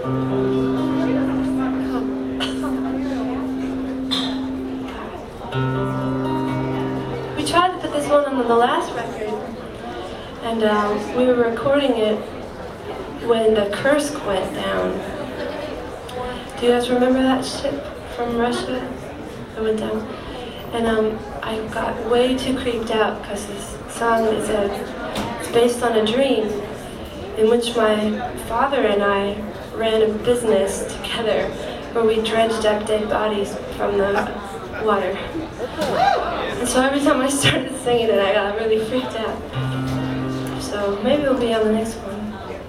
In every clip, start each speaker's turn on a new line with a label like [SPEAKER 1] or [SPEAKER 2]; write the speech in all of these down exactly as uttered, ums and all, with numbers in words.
[SPEAKER 1] We tried to put this one on the last record, and um, we were recording it when the Kursk went down. Do you guys remember that ship from Russia that went down? And um, I got way too creeped out because this song is a, it's based on a dream in which my father and I ran a business together where we dredged up dead bodies from the water. And so every time I started singing it, I got really freaked out. So maybe it'll be on the next one.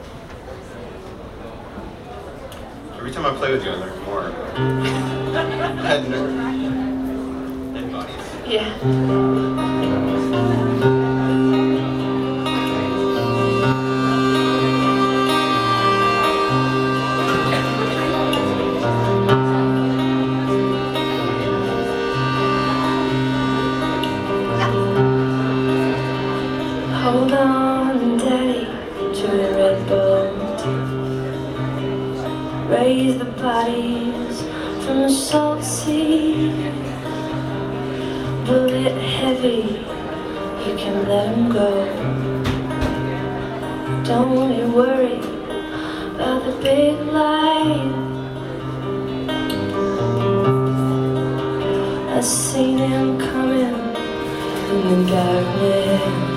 [SPEAKER 2] Every time I play with you, I learn more. Dead dead bodies.
[SPEAKER 1] Yeah. Hold on, Daddy, to the red boat. Raise the bodies from the salt sea. Bullet heavy, you can let them go. Don't you worry about the big light. I seen him coming in the darkness.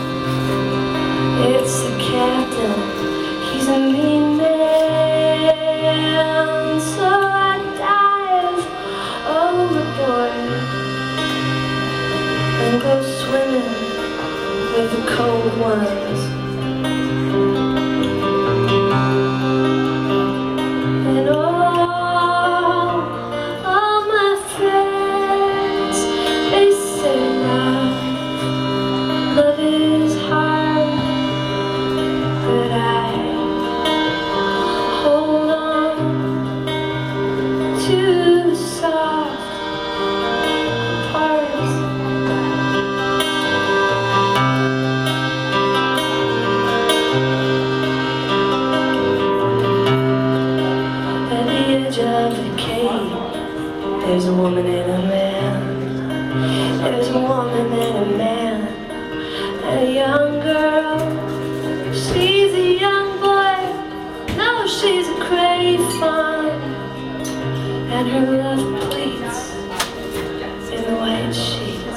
[SPEAKER 1] It's the captain, he's a mean man. So I dive overboard and go swimming with the cold ones. And all, all my friends, they say love, love is hard. But I hold on to the soft parts. At the edge of the cave, there's a woman and a man. There's a woman and a man and a young girl. She's a young boy, no, she's a crayfun, and her love pleats in the white sheets.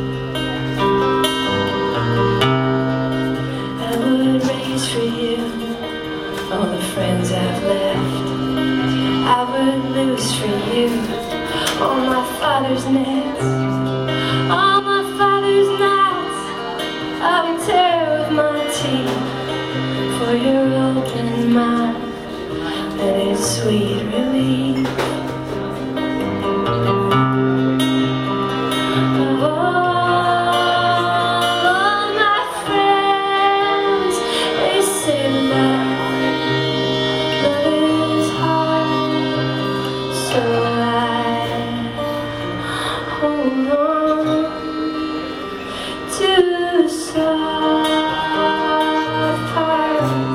[SPEAKER 1] I would raise for you all the friends I've left. I would lose for you all my father's nets, all my father's nights I would tear with my teeth. For your open mouth, that is sweet relief. All my friends, they say love, love is hard. So I hold on to the soft parts.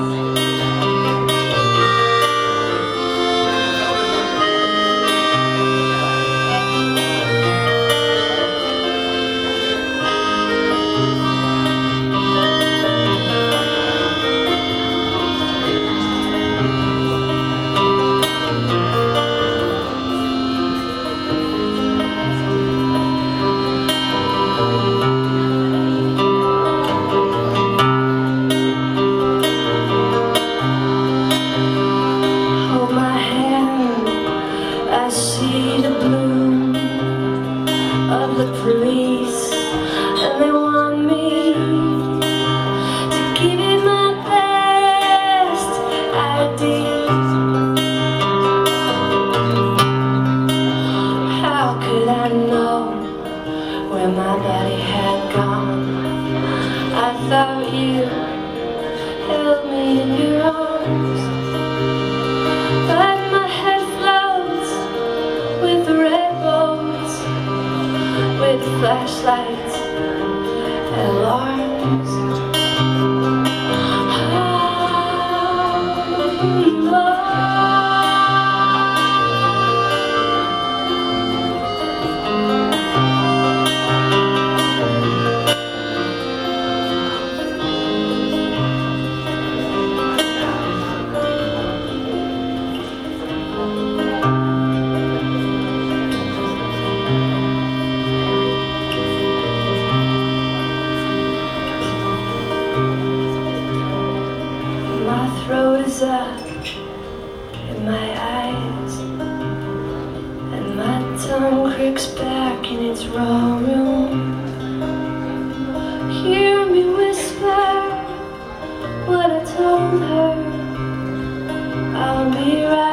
[SPEAKER 1] The police, and they want me to give it my best I D. How could I know where my body had gone? I thought you held me in your arms, but my head floats with the red boats, with flashlights and alarms. Oh, Lord. in my eyes, and my tongue creaks back in its raw room. Hear me whisper what I told her. I'll be right